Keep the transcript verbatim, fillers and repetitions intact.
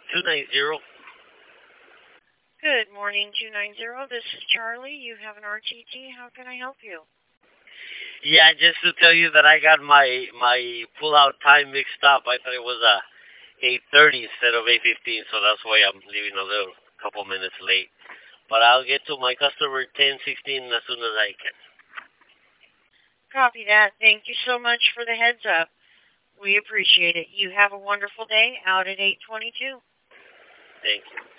two nine zero. Good morning, two nine zero. This is Charlie. You have an R T T. How can I help you? Yeah, just to tell you that I got my my pull out time mixed up. I thought it was uh eight thirty instead of eight fifteen, so that's why I'm leaving a little couple minutes late. But I'll get to my customer ten sixteen as soon as I can. Copy that. Thank you so much for the heads up. We appreciate it. You have a wonderful day out at eight twenty-two. Thank you.